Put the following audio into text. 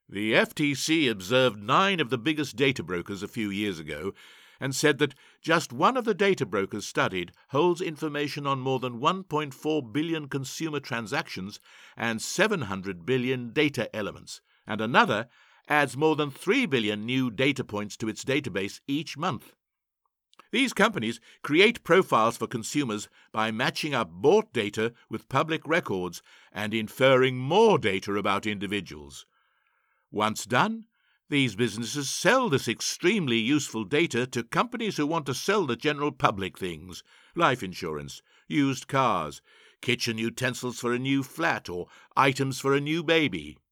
The FTC observed 9 of the biggest data brokers a few years ago and said that just one of the data brokers studied holds information on more than 1.4 billion consumer transactions and 700 billion data elements, and another adds more than 3 billion new data points to its database each month. These companies create profiles for consumers by matching up bought data with public records and inferring more data about individuals. Once done, these businesses sell this extremely useful data to companies who want to sell the general public things: life insurance, used cars, kitchen utensils for a new flat, or items for a new baby.